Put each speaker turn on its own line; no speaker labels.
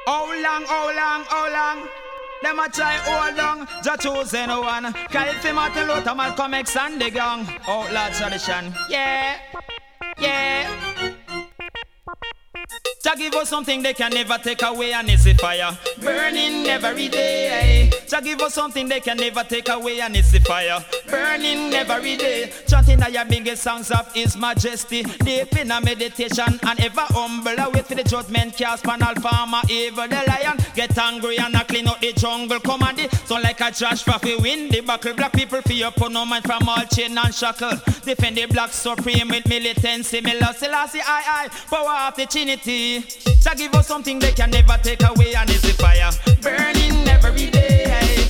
How long? Them a try hold on, just choosing one. Caliph, Martin Luther, Malcolm X and the gang. Outlaw tradition, yeah. Jah give us something they can never take away, and it's the fire burning every day. Jah give us something they can never take away, and it's the fire burning every day. Chanting your biggest songs of His Majesty, deep in a meditation and ever humble. I wait for the judgment cast pan all farmer evil. The lion get angry and I clean up the jungle. Come on, so like a Josh for win the battle. Black people feel up on no mind from all chain and shackle. Defend the black supreme with militancy. Miller Selassie, I, power of the Trinity. Jah give us something they can never take away, and it's the fire burning every day.